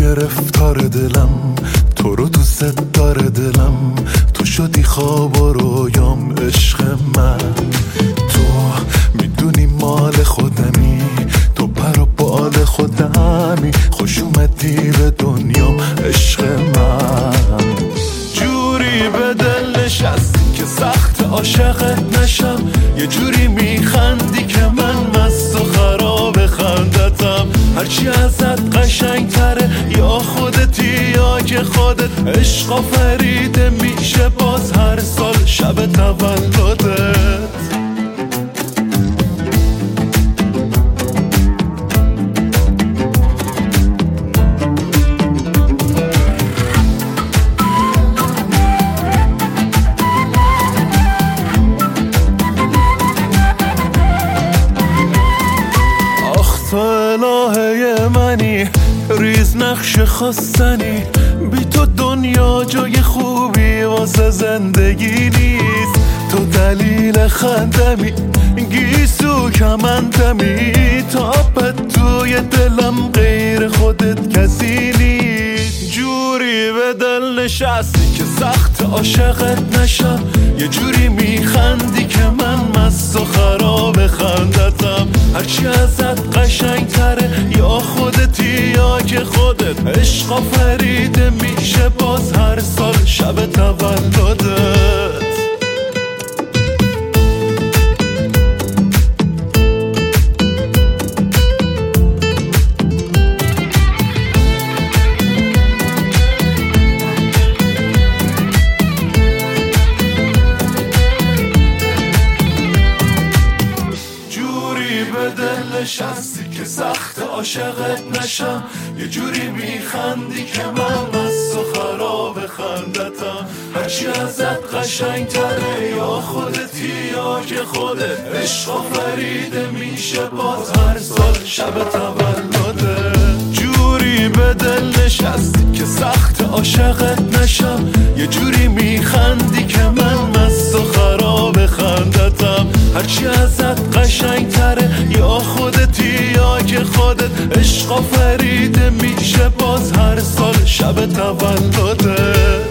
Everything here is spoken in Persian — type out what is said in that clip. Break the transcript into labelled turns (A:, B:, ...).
A: گرفتار دلم، تو رو دوست داره دلم، تو شدی خواب و رویام عشق من. تو میدونی مال خودمی، تو پر و بال خودمی، خوش اومدی به دنیام عشق من. جوری به دل نشستی که سخت عاشقت نشم، یه جوری میخندی که من مست و خراب خندتم. هرچی ازت قشنگ تره، یا خودتی یا که خودت. عشق آفریده میشه باز هر سال شب تولدت. تو الهه منی، ریز نقش خواستنی، بی تو دنیا جای خوبی واسه زندگی نیست. تو دلیل خندمی، گیسو کمندمی، تاپت توی دلم غیر خودت کسی نیست. جوری به دل نشستی که سخت عاشقت نشم، یه جوری میخندی که من مست و خراب خندتم. هرچی ازت قشنگ تره، یا خودتی یا که خودت. عشق آفریده میشه باز هر سال شب تولدت. نشستی که سخت عاشقت نشم، یه جوری میخندی که من مست و خراب خندتم. هرچی ازت قشنگ تره، یا خودتی یا که خودت. عشق آفریده میشه باز هر سال شب تولدت. جوری به دل نشستی که سخت عاشقت نشم، یه جوری میخندی که من مست و خراب خندتم. هرچی ازت قشنگ تره، یا خودتی یا که خودت. عشق آفریده میشه باز هر سال شب تولدت.